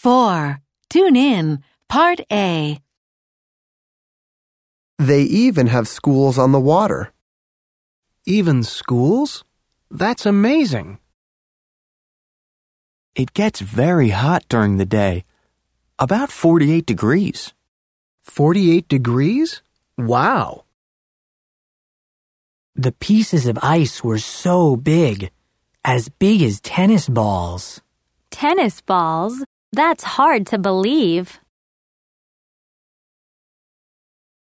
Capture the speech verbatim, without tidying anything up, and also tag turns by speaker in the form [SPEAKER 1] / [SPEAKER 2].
[SPEAKER 1] four. Tune in. Part A.
[SPEAKER 2] They even have schools on the water.
[SPEAKER 3] Even schools? That's amazing.
[SPEAKER 4] It gets very hot during the day, about forty-eight degrees.
[SPEAKER 3] forty-eight degrees? Wow.
[SPEAKER 5] The pieces of ice were so big, as big as tennis balls.
[SPEAKER 6] Tennis balls? That's hard to believe.